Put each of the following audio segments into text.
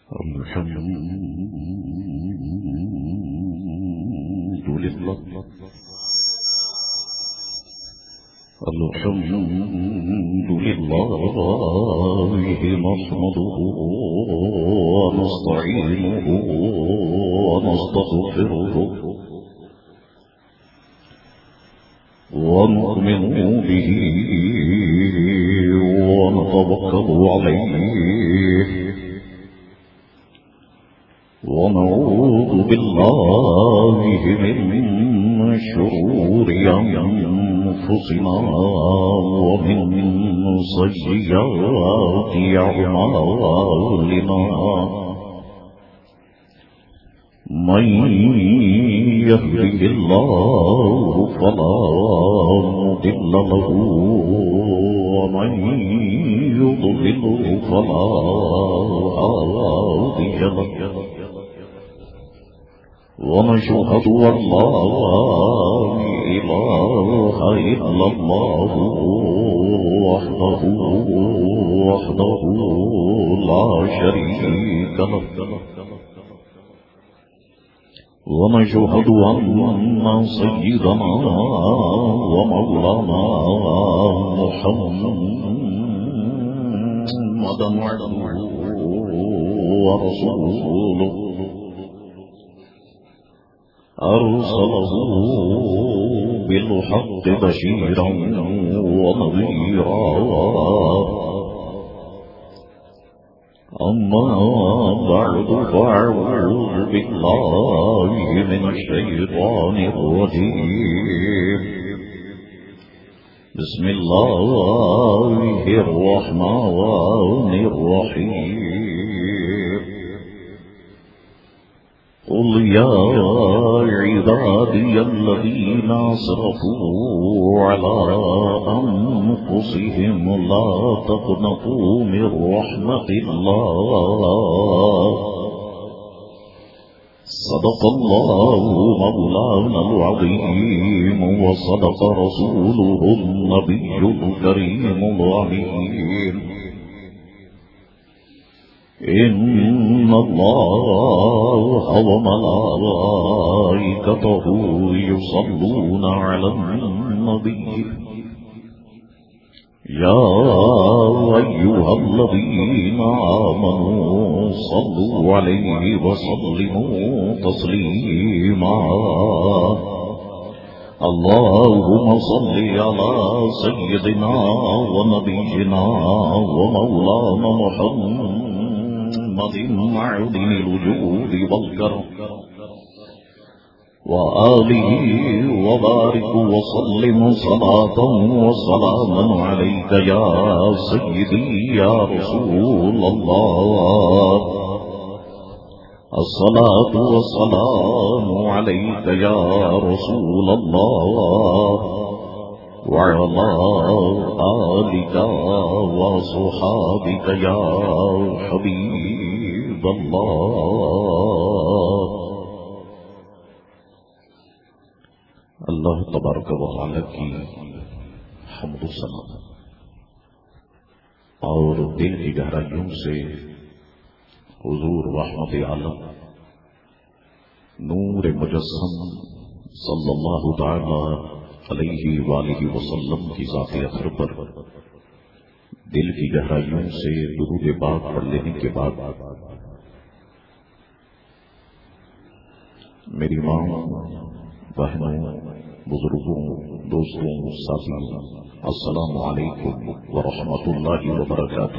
الحمد لله نحمده ونستعينه ونستغفره ونؤمن به ونتوكل عليه ونعوذ بالله من شرور أنفسنا ومن سيئات أعمالنا من يهده الله فلا مضل له ومن يضلله فلا هادي له ونشهد أن لا إله إلا الله وحده لا شريك له ونشهد أن سيدنا ومولانا محمدا عبده ورسوله أرسله بالحق بشيرا ونذيرا أما بعد فأعوذ بالله من الشيطان الرجيم بسم الله الرحمن الرحيم قل يا عبادي الذين أسرفوا على أنفسهم لا تقنطوا من رحمة الله صدق الله مولانا العظيم وصدق رسوله النبي الكريم الأمين إن الله وملائكته يصلون على النبي يا أيها الذين آمنوا صلوا عليه وسلموا تسليما اللهم صل على سيدنا ونبينا ومولانا محمد معدن الوجود والكرم وآله وبارك وسلم صلاة وسلاما عليك يا سيدي يا رسول الله الصلاة والسلام عليك يا رسول الله وعلى آلك وصحابك يا حبيب الله اللہ تبارک و تعالی کی حمد و ثنا اور دل کی گہرائیوں سے حضور رحمت عالم نور مجسم صلی اللہ تعالی علیہ وآلہ وسلم کی ذات اطہر پر دل کی گہرائیوں سے درود پاک پڑھ لینے کے بعد میری ماں بہنوں بزرگوں دوستوں ساتھیوں السلام علیکم ورحمۃ اللہ وبرکاتہ۔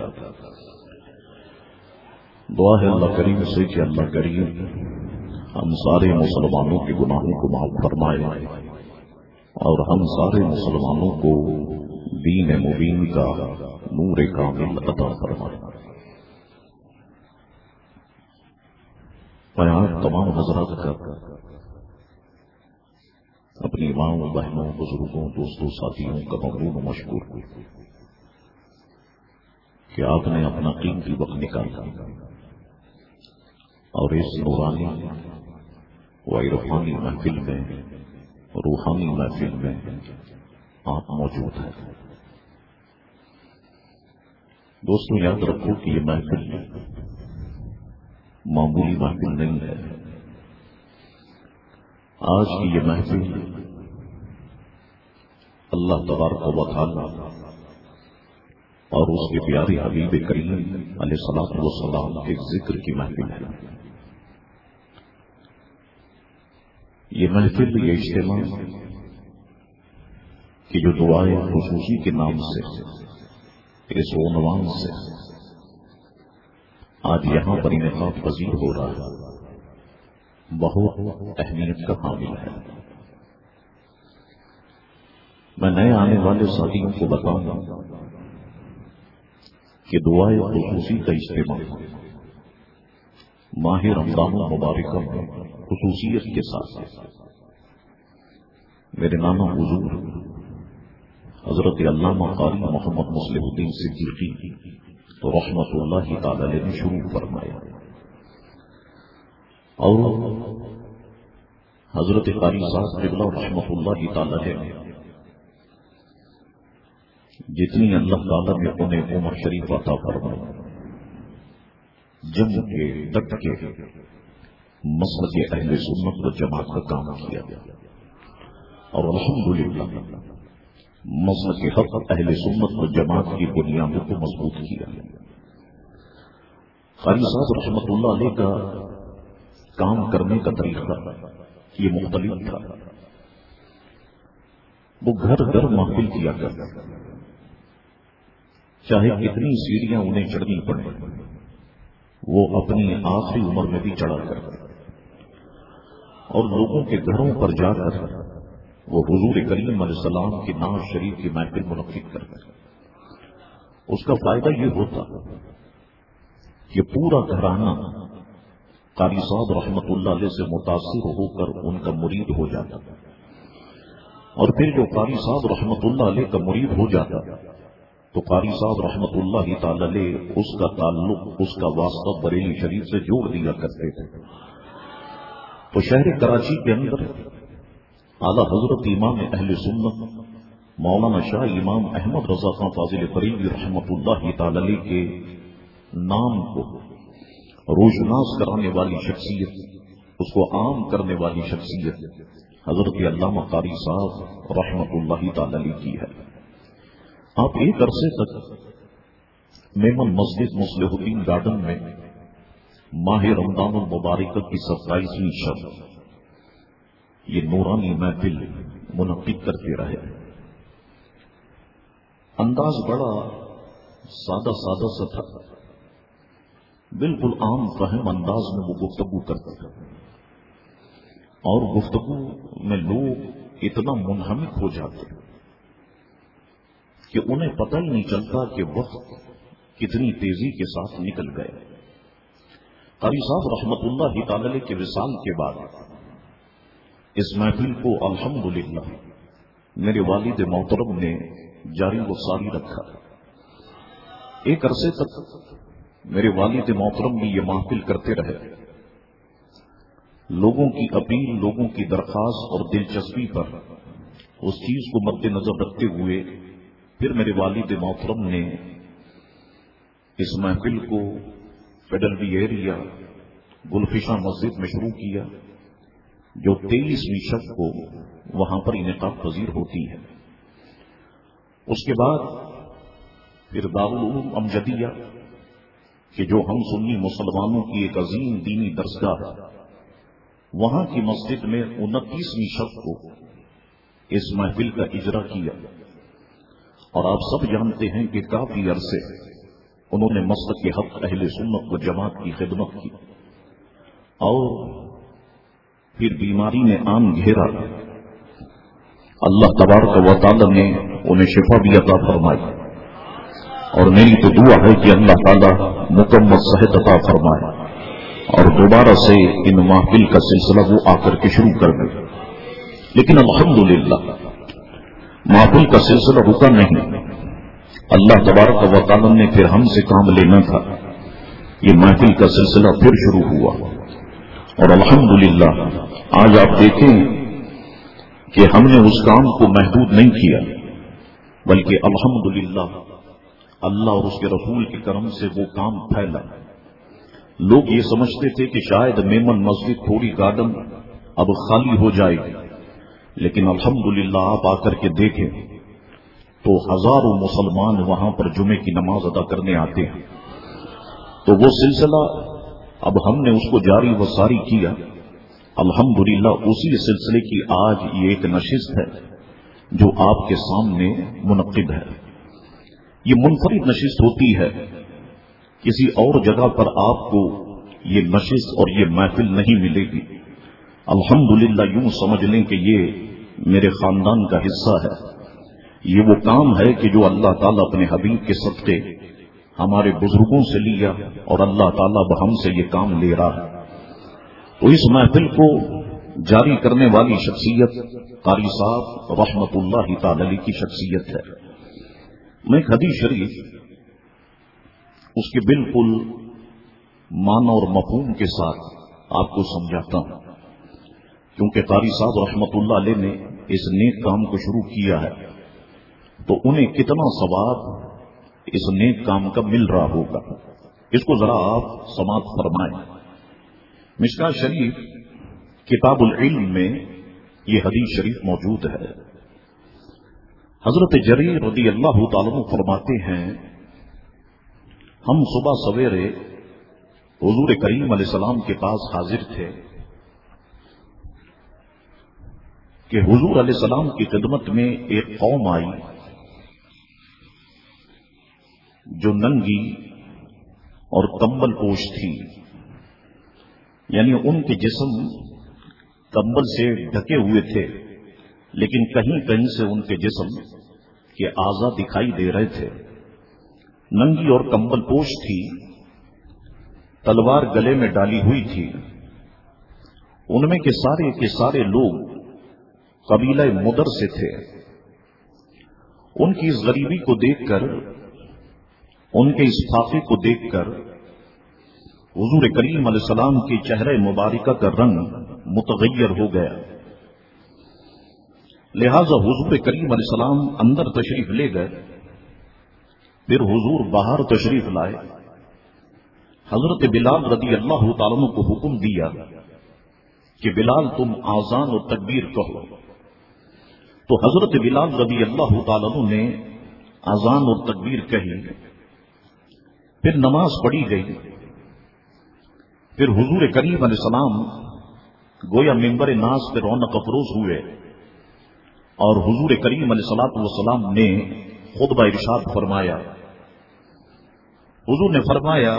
دعا ہے اللہ کریم سے کہ اللہ کریم ہم سارے مسلمانوں کے گناہوں کو معاف فرمائے اور ہم سارے مسلمانوں کو دین مبین کا نور کامل عطا فرمائے۔ میں آپ تمام حضرات کا اپنی ماں بہنوں بزرگوں دوستوں ساتھیوں کا ممنون و مشکور ہوں کہ آپ نے اپنا قیمتی وقت نکالا اور اس نورانی و عرفانی محفل میں روحانی محفل میں آپ موجود ہیں۔ دوستوں یاد رکھو کہ یہ محفل معمولی محفل نہیں ہے. آج کی یہ محفل اللہ تبارک و تعالی اور اس کے پیارے حبیب کریم علیہ الصلوۃ والسلام کے ذکر کی محفل ہے. یہ محفل یہ اجتماع کہ جو دعائے خصوصی کے نام سے اس عنوان سے آج یہاں پر انعقاد پذیر ہو رہا ہے بہت اہمیت کا حامل ہے. میں نئے آنے والے ساتھیوں کو بتاؤں گا کہ دعائے خصوصی کا اجتماع ماہ رمضان المبارکہ میں خصوصیت کے ساتھ میرے نانا حضور حضرت علامہ قاری محمد مصلح الدین صدیقی تو رحمت اللہ تعالی علیہ نے شروع فرمایا اور حضرت قاری صاحب قبلہ رحمت اللہ تعالی علیہ جتنی اللہ تعالی نے انہیں عمر شریف عطا فرمائی جم کے ڈٹ کے مسلک اہل سنت و جماعت کا کام کیا اور الحمدللہ مسلک حق اہل سنت و جماعت کی بنیادوں کو مضبوط کیا. قاری صاحب رحمت اللہ علیہ کا کام کرنے کا طریقہ یہ مختلف تھا. وہ گھر گھر محفل کیا کرتا چاہے کتنی سیڑھیاں انہیں چڑھنی پڑے وہ اپنی آخری عمر میں بھی چڑھا کرتا اور لوگوں کے گھروں پر جا کر وہ حضور کریم علیہ السلام کی نعت شریف کی محفل منعقد کرتا. اس کا فائدہ یہ ہوتا کہ پورا گھرانہ قاری صاحب رحمت اللہ علیہ سے متاثر ہو کر ان کا مرید ہو جاتا اور پھر جو قاری صاحب رحمت اللہ علیہ کا مرید ہو جاتا تو قاری صاحب رحمت اللہ تعالی علیہ اس کا تعلق اس کا واسطہ بریلی شریف سے جوڑ دیا کرتے تھے. تو شہر کراچی کے اندر اعلی حضرت امام اہل سنت مولانا شاہ امام احمد رضا خان فاضل بریلوی رحمت اللہ تعالی علیہ کے نام کو روشناس کرانے والی شخصیت اس کو عام کرنے والی شخصیت حضرت علامہ قاری صاحب رحمت اللہ تعالی علیہ کی ہے. آپ ایک عرصے تک میمن مسجد مصلح الدین گارڈن میں ماہ رمضان المبارکہ کی 27ویں شب یہ نورانی محفل منعقد کرتے رہے. انداز بڑا سادہ سادہ سا تھا, بالکل عام فہم انداز میں وہ گفتگو کرتے تھے اور گفتگو میں لوگ اتنا منہمک ہو جاتے کہ انہیں پتہ ہی نہیں چلتا کہ وقت کتنی تیزی کے ساتھ نکل گئے. قاری صاحب رحمت اللہ تعالی علیہ کے وصال کے بعد اس محفل کو الحمدللہ میرے والد محترم نے جاری و ساری رکھا. ایک عرصے تک میرے والد محترم بھی یہ محفل کرتے رہے. لوگوں کی اپیل, لوگوں کی درخواست اور دلچسپی پر اس چیز کو مد نظر رکھتے ہوئے پھر میرے والد محترم نے اس محفل کو فیڈرل ایریا گلفشاں مسجد میں شروع کیا جو 23ویں شب کو وہاں پر انعقاد پذیر ہوتی ہے. اس کے بعد پھر دارالعلوم امجدیہ کہ جو ہم سنی مسلمانوں کی ایک عظیم دینی درسگاہ ہے وہاں کی مسجد میں 29ویں شب کو اس محفل کا اجرا کیا. اور آپ سب جانتے ہیں کہ کافی عرصے انہوں نے مسلک کے حق اہل سنت و جماعت کی خدمت کی اور پھر بیماری نے عام گھیرا. اللہ تبارک و تعالی نے انہیں شفا بھی عطا فرمائی اور میری تو دعا ہے کہ اللہ تعالی مکمل صحت عطا فرمائے اور دوبارہ سے ان محفل کا سلسلہ وہ آ کر کے شروع کر دے. لیکن الحمدللہ محفل کا سلسلہ رکا نہیں. اللہ تبارک و تعالی نے پھر ہم سے کام لینا تھا. یہ محفل کا سلسلہ پھر شروع ہوا اور الحمدللہ آج آپ دیکھیں کہ ہم نے اس کام کو محدود نہیں کیا بلکہ الحمدللہ اللہ اور اس کے رسول کے کرم سے وہ کام پھیلا. لوگ یہ سمجھتے تھے کہ شاید میمن مسجد تھوڑی گارڈن اب خالی ہو جائے گی، لیکن الحمدللہ آپ آ کر کے دیکھیں تو ہزاروں مسلمان وہاں پر جمعے کی نماز ادا کرنے آتے ہیں۔ تو وہ سلسلہ اب ہم نے اس کو جاری و ساری کیا، الحمدللہ اسی سلسلے کی آج یہ ایک نشست ہے جو آپ کے سامنے منعقد ہے۔ یہ منفرد نشست ہوتی ہے، کسی اور جگہ پر آپ کو یہ نشست اور یہ محفل نہیں ملے گی۔ الحمدللہ یوں سمجھ لیں کہ یہ میرے خاندان کا حصہ ہے، یہ وہ کام ہے کہ جو اللہ تعالیٰ اپنے حبیب کے صدقے ہمارے بزرگوں سے لیا اور اللہ تعالیٰ اب ہم سے یہ کام لے رہا ہے۔ تو اس محفل کو جاری کرنے والی شخصیت قاری صاحب رحمت اللہ تعالی علیہ کی شخصیت ہے۔ میں ایک حدیث شریف اس کے بالکل معنی اور مفہوم کے ساتھ آپ کو سمجھاتا ہوں، کیونکہ قاری صاحب رحمت اللہ علیہ نے اس نیک کام کو شروع کیا ہے تو انہیں کتنا ثواب اس نیک کام کا مل رہا ہوگا، اس کو ذرا آپ سماعت فرمائیں۔ مشکاۃ شریف کتاب العلم میں یہ حدیث شریف موجود ہے۔ حضرت جریر رضی اللہ تعالیٰ عنہ فرماتے ہیں ہم صبح سویرے حضور کریم علیہ السلام کے پاس حاضر تھے کہ حضور علیہ السلام کی خدمت میں ایک قوم آئی جو ننگی اور کمبل پوش تھی، یعنی ان کے جسم کمبل سے ڈھکے ہوئے تھے لیکن کہیں کہیں سے ان کے جسم کے اعضاء دکھائی دے رہے تھے۔ ننگی اور کمبل پوش تھی، تلوار گلے میں ڈالی ہوئی تھی۔ ان میں کے سارے لوگ قبیلہ مدر سے تھے۔ ان کی اس غریبی کو دیکھ کر، ان کے اس فاقے کو دیکھ کر حضور کریم علیہ السلام کی چہرہ مبارکہ کا رنگ متغیر ہو گیا، لہذا حضور کریم علیہ السلام اندر تشریف لے گئے، پھر حضور باہر تشریف لائے۔ حضرت بلال رضی اللہ تعالیٰ عنہ کو حکم دیا کہ بلال تم آذان اور تکبیر کہو، تو حضرت بلال رضی اللہ تعالیٰ عنہ نے آذان اور تکبیر کہی، پھر نماز پڑھی گئی۔ پھر حضور کریم علیہ السلام گویا منبر ناز پہ رونق افروز ہوئے اور حضور کریم علیہ السلام نے خطبہ ارشاد فرمایا۔ حضور نے فرمایا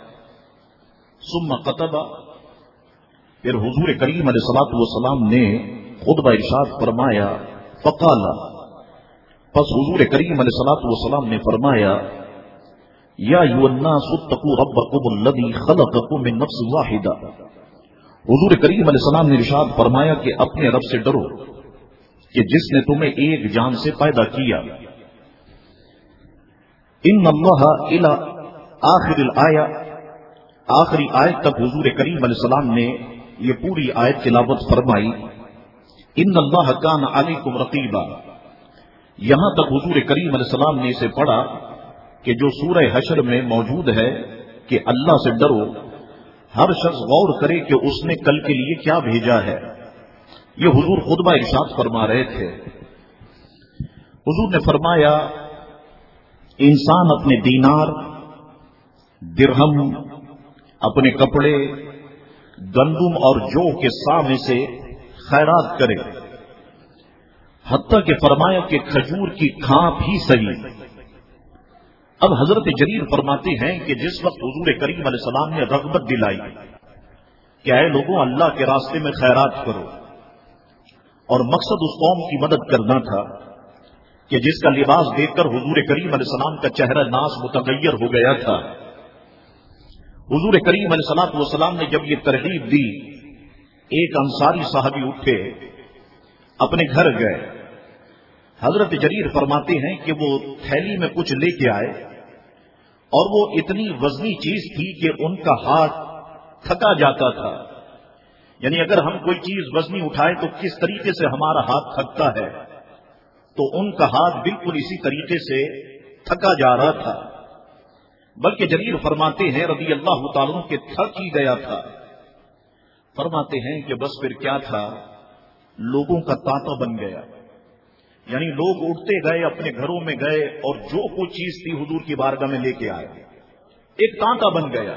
ثم خطب، پھر حضور کریم علیہ السلام نے خطبہ ارشاد فرمایا فقال، پس حضور کریم علیہ السلام نے فرمایا یا ایھا الناس اتقوا ربکم الذی خلقکم من نفس واحدہ۔ حضور کریم علیہ السلام نے ارشاد فرمایا کہ اپنے رب سے ڈرو کہ جس نے تمہیں ایک جان سے پیدا کیا۔ ان اللہ الی آخر الآیہ، آخری آیت تک حضور کریم علیہ السلام نے یہ پوری آیت تلاوت فرمائی۔ ان اللہ کان علیکم رقیبا، یہاں تک حضور کریم علیہ السلام نے اسے پڑھا کہ جو سورہ حشر میں موجود ہے کہ اللہ سے ڈرو، ہر شخص غور کرے کہ اس نے کل کے لیے کیا بھیجا ہے۔ یہ حضور خطبہ ارشاد فرما رہے تھے۔ حضور نے فرمایا انسان اپنے دینار، درہم، اپنے کپڑے، گندم اور جو کے سا میں سے خیرات کرے، حتیٰ کہ فرمایا کہ کھجور کی کھانپ ہی صحیح۔ اب حضرت جریر فرماتے ہیں کہ جس وقت حضور کریم علیہ السلام نے رغبت دلائی کہ اے لوگوں اللہ کے راستے میں خیرات کرو، اور مقصد اس قوم کی مدد کرنا تھا کہ جس کا لباس دیکھ کر حضور کریم علیہ السلام کا چہرہ ناز متغیر ہو گیا تھا، حضور کریم علیہ السلام نے جب یہ ترغیب دی، ایک انصاری صحابی اٹھے، اپنے گھر گئے۔ حضرت جریر فرماتے ہیں کہ وہ تھیلی میں کچھ لے کے آئے اور وہ اتنی وزنی چیز تھی کہ ان کا ہاتھ تھکا جاتا تھا، یعنی اگر ہم کوئی چیز وزنی اٹھائے تو کس طریقے سے ہمارا ہاتھ تھکتا ہے، تو ان کا ہاتھ بالکل اسی طریقے سے تھکا جا رہا تھا۔ بلکہ جریر فرماتے ہیں رضی اللہ تعالیٰ عنہ کہ تھک ہی گیا تھا. فرماتے ہیں کہ بس پھر کیا تھا، لوگوں کا تانتا بن گیا. یعنی لوگ اٹھتے گئے، اپنے گھروں میں گئے اور جو کوئی چیز تھی حضور کی بارگاہ میں لے کے آئے. ایک تانتا بن گیا.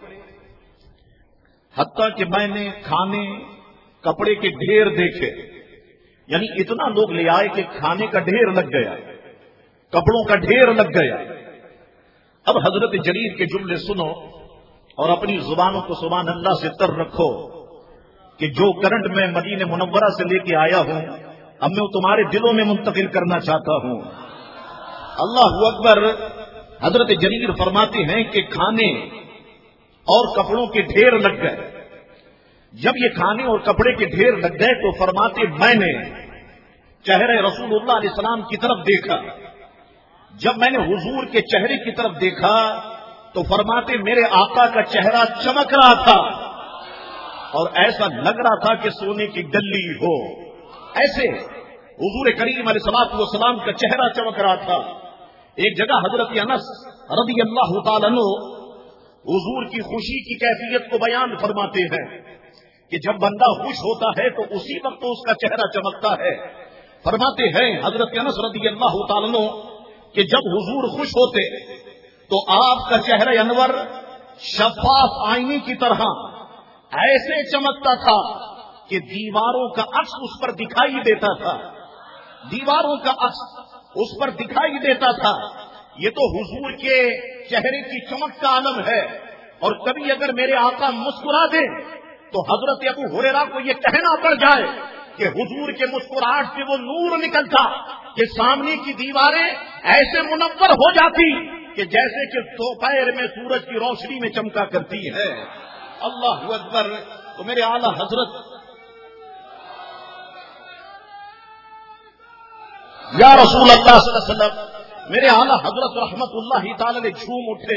حتیٰ کہ میں نے کھانے کپڑے کے ڈھیر دیکھے. یعنی اتنا لوگ لے آئے کہ کھانے کا ڈھیر لگ گیا، کپڑوں کا ڈھیر لگ گیا. اب حضرت جریر کے جملے سنو اور اپنی زبانوں کو سبحان اللہ سے تر رکھو کہ جو کرنٹ میں مدینہ منورہ سے لے کے آیا ہوں اب میں تمہارے دلوں میں منتقل کرنا چاہتا ہوں. اللہ اکبر. حضرت جریر فرماتے ہیں کہ کھانے اور کپڑوں کے ڈھیر لگ گئے. جب یہ کھانے اور کپڑے کے ڈھیر لگ گئے تو فرماتے میں نے چہرے رسول اللہ علیہ السلام کی طرف دیکھا. جب میں نے حضور کے چہرے کی طرف دیکھا تو فرماتے میرے آقا کا چہرہ چمک رہا تھا اور ایسا لگ رہا تھا کہ سونے کی ڈلی ہو. ایسے حضور کریم علیہ الصلوۃ والسلام کا چہرہ چمک رہا تھا. ایک جگہ حضرت انس رضی اللہ تعالیٰ عنہ حضور کی خوشی کی کیفیت کو بیان فرماتے ہیں کہ جب بندہ خوش ہوتا ہے تو اسی وقت اس کا چہرہ چمکتا ہے. فرماتے ہیں حضرت انس رضی اللہ تعالیٰ عنہ کہ جب حضور خوش ہوتے تو آپ کا چہرہ انور شفاف آئینے کی طرح ایسے چمکتا تھا کہ دیواروں کا عکس اس پر دکھائی دیتا تھا. دیواروں کا عکس اس پر دکھائی دیتا تھا. یہ تو حضور کے چہرے کی چمک کا عالم ہے. اور کبھی اگر میرے آقا مسکرا دیں تو حضرت ابو ہریرہ کو یہ کہنا پڑ جائے کہ حضور کے مسکراہٹ سے وہ نور نکلتا کہ سامنے کی دیواریں ایسے منور ہو جاتی کہ جیسے کہ دوپہر میں سورج کی روشنی میں چمکا کرتی ہے. اللہ اکبر. تو میرے اعلیٰ حضرت یا رسول اللہ صلی اللہ علیہ وسلم میرے اعلیٰ حضرت رحمت اللہ تعالی نے جھوم اٹھے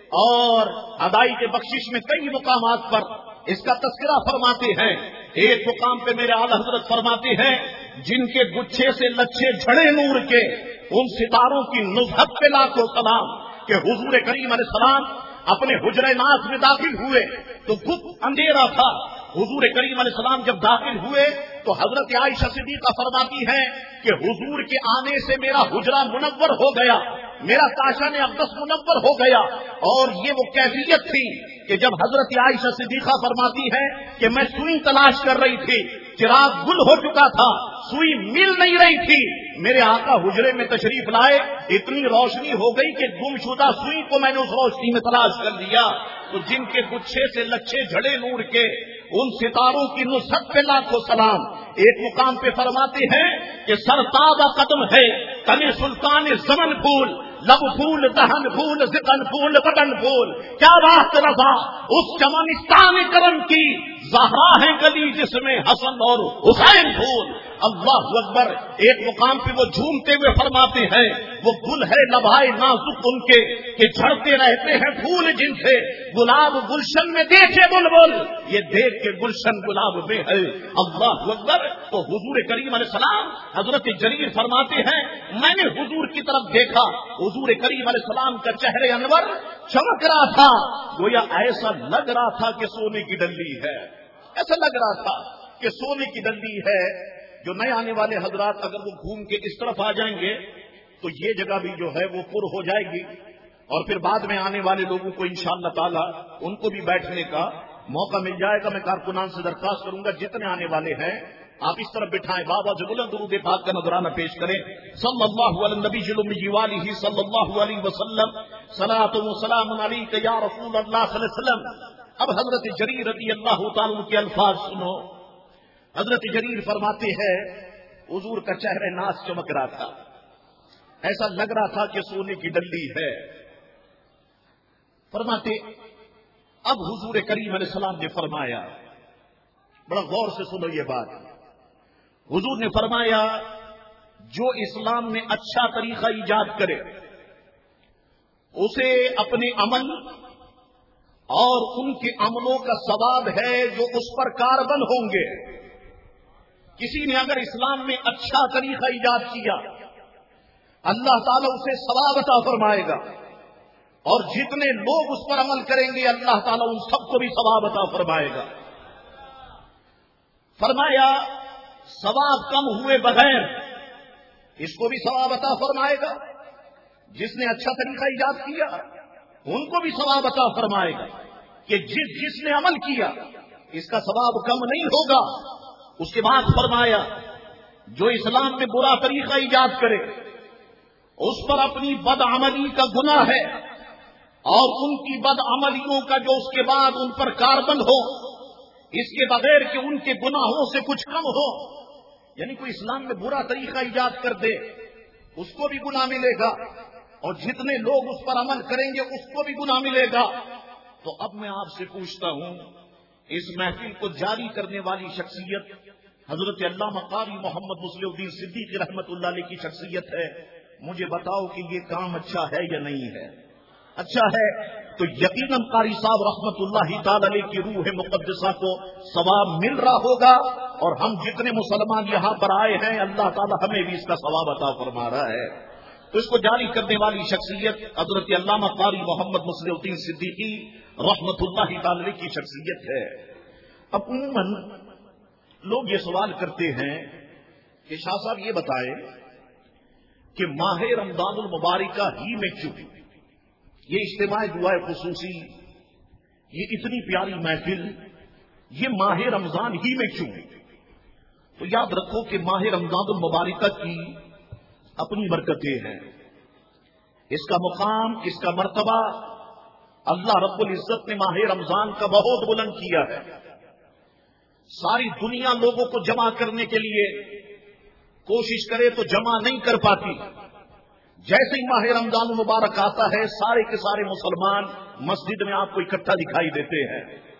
اور ادائی کے بخشش میں کئی مقامات پر اس کا تذکرہ فرماتے ہیں. ایک مقام پہ میرے اعلیٰ حضرت فرماتے ہیں جن کے گچھے سے لچھے جھڑے نور کے ان ستاروں کی نزہت پہ لاکھوں سلام کہ حضور کریم علیہ السلام اپنے حجرہ ناز میں داخل ہوئے تو گپت اندھیرا تھا. حضور کریم علیہ السلام جب داخل ہوئے تو حضرت عائشہ صدیقہ فرماتی ہیں کہ حضور کے آنے سے میرا حجرہ منور ہو گیا، میرا کاشان اقدس منور ہو گیا. اور یہ وہ کیفیت تھی کہ جب حضرت عائشہ صدیقہ فرماتی ہے کہ میں سوئی تلاش کر رہی تھی، چراغ گل ہو چکا تھا، سوئی مل نہیں رہی تھی. میرے آقا حجرے میں تشریف لائے، اتنی روشنی ہو گئی کہ گمشدہ سوئی کو میں نے اس روشنی میں تلاش کر لیا. تو جن کے گچھے سے لچھے جھڑے نور کے ان ستاروں کی نصرت پہ لاکھوں سلام. ایک مقام پہ فرماتے ہیں کہ سرتابہ قدم ہے کلی سلطان زمن پھول، لب پھول، دہن پھول، ذقن پھول، بدن پھول. کیا بات رضا اس چمنستان کرم کی، زہرا ہے گلی جس میں حسن اور حسین پھول. اللہ اکبر. ایک مقام پہ وہ جھومتے ہوئے فرماتے ہیں وہ گل ہے لبائے نازک ان کے کہ جھڑتے رہتے ہیں پھول جن سے گلاب گلشن میں دیکھے بلبل یہ دیکھ کے گلشن گلاب میں ہے. اللہ اکبر. تو حضور کریم علیہ السلام حضرت جریر فرماتے ہیں میں نے حضور کی طرف دیکھا، حضور کریم علیہ السلام کا چہرے انور چمک رہا تھا، گویا ایسا لگ رہا تھا کہ سونے کی ڈلی ہے. ایسا لگ رہا تھا کہ سونے کی ڈلی ہے. جو نئے آنے والے حضرات اگر وہ گھوم کے اس طرف آ جائیں گے تو یہ جگہ بھی جو ہے وہ پر ہو جائے گی اور پھر بعد میں آنے والے لوگوں کو انشاءاللہ تعالی ان کو بھی بیٹھنے کا موقع مل جائے گا. میں کارکنان سے درخواست کروں گا جتنے آنے والے ہیں آپ اس طرف بٹھائیں. بابا جو بلند درود پاک کا نذرانہ پیش کریں. صلی اللہ علی النبی الامی والہ صلی اللہ علیہ وسلم. صلاۃ و سلام علیک یا رسول اللہ صلی اللہ علیہ وسلم. اب حضرت جریر رضی اللہ تعالیٰ کے الفاظ سنو. حضرت جریر فرماتے ہیں حضور کا چہرہ ناز چمک رہا تھا، ایسا لگ رہا تھا کہ سونے کی ڈلی ہے. فرماتے اب حضور کریم علیہ السلام نے فرمایا، بڑا غور سے سنو یہ بات. حضور نے فرمایا جو اسلام میں اچھا طریقہ ایجاد کرے اسے اپنے عمل اور ان کے عملوں کا ثواب ہے جو اس پر کاربن ہوں گے. کسی نے اگر اسلام میں اچھا طریقہ ایجاد کیا اللہ تعالیٰ اسے ثواب عطا فرمائے گا. اور جتنے لوگ اس پر عمل کریں گے اللہ تعالیٰ ان سب کو بھی ثواب عطا فرمائے گا۔ فرمایا ثواب کم ہوئے بغیر اس کو بھی ثواب عطا فرمائے گا، جس نے اچھا طریقہ ایجاد کیا ان کو بھی ثواب عطا فرمائے گا، کہ جس نے عمل کیا اس کا ثواب کم نہیں ہوگا۔ اس کے بعد فرمایا جو اسلام میں برا طریقہ ایجاد کرے اس پر اپنی بدعملی کا گناہ ہے، اور ان کی بدعملیوں کا جو اس کے بعد ان پر کاربن ہو، اس کے بغیر کہ ان کے گناہوں سے کچھ کم ہو، یعنی کوئی اسلام میں برا طریقہ ایجاد کر دے اس کو بھی گناہ ملے گا، اور جتنے لوگ اس پر عمل کریں گے اس کو بھی گناہ ملے گا۔ تو اب میں آپ سے پوچھتا ہوں، اس محفل کو جاری کرنے والی شخصیت حضرت علامہ قاری محمد مصلح الدین صدیقی رحمت اللہ علیہ کی شخصیت ہے، مجھے بتاؤ کہ یہ کام اچھا ہے یا نہیں ہے؟ اچھا ہے تو یقیناً قاری صاحب رحمت اللہ تعالی علیہ کی روح مقدسہ کو ثواب مل رہا ہوگا، اور ہم جتنے مسلمان یہاں پر آئے ہیں اللہ تعالی ہمیں بھی اس کا ثواب عطا فرما رہا ہے۔ تو اس کو جاری کرنے والی شخصیت حضرت علامہ قاری محمد مصلح الدین صدیقی رحمت اللہ تعالی علیہ کی شخصیت ہے۔ اب عموماً لوگ یہ سوال کرتے ہیں کہ شاہ صاحب یہ بتائیں کہ ماہ رمضان المبارکہ ہی میں کیوں یہ اجتماع دعائے خصوصی، یہ اتنی پیاری محفل، یہ ماہ رمضان ہی میں کیوں؟ تو یاد رکھو کہ ماہ رمضان المبارکہ کی اپنی برکتیں ہیں، اس کا مقام، اس کا مرتبہ اللہ رب العزت نے ماہ رمضان کا بہت بلند کیا ہے۔ ساری دنیا لوگوں کو جمع کرنے کے لیے کوشش کرے تو جمع نہیں کر پاتی، جیسے ہی ماہ رمضان مبارک آتا ہے سارے کے سارے مسلمان مسجد میں آپ کو اکٹھا دکھائی دیتے ہیں۔